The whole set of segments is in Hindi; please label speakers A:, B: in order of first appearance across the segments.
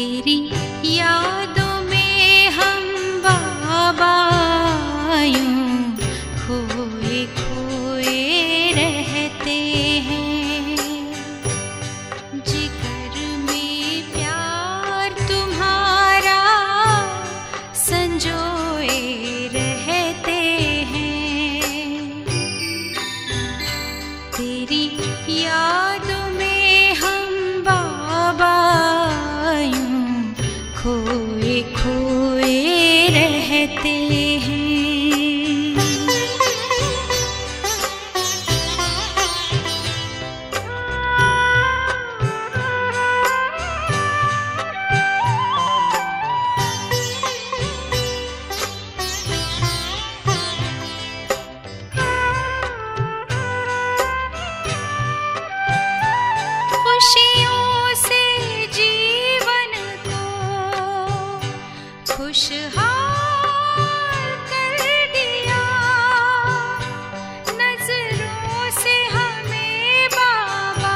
A: तेरी यादों में हम बाबा यूं खोए खोए रहते हैं। जिगर में प्यार तुम्हारा संजोए रहते हैं। तेरी यादों में हम बाबा यूं खोए खोए रहते हैं। खुशियों से जीवन को खुशहाल कर दिया। नजरों से हमें बाबा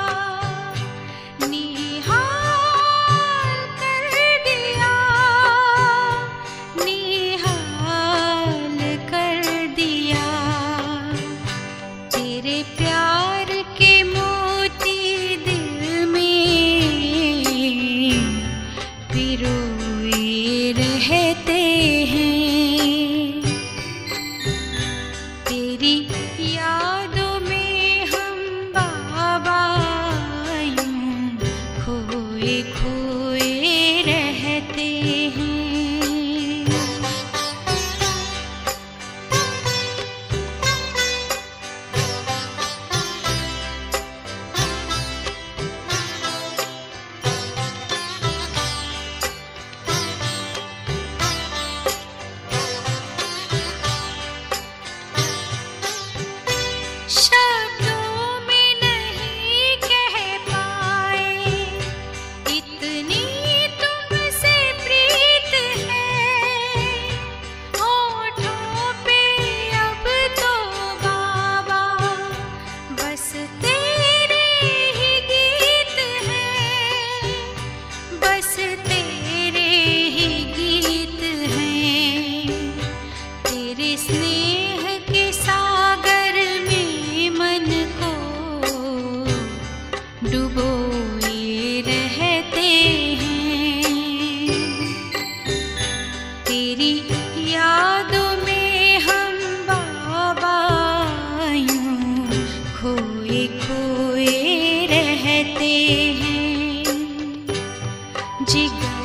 A: निहाल कर दिया, निहाल कर दिया। तेरे प्यार के मोती दिल में पिरोए रहते हैं। तेरी यादों में हम बाबा यूं खोए खोए रहते हैं। शब्दों में नहीं कह पाए इतनी तुमसे प्रीत है। होठों पे अब तो बाबा बस तेरे ही गीत हैं, बस तेरे ही गीत हैं। तेरे स्नेह के सागर में मन को डुबोए रहते हैं। तेरी यादों में हम बाबा यूं खोए खोए रहते हैं। जिगर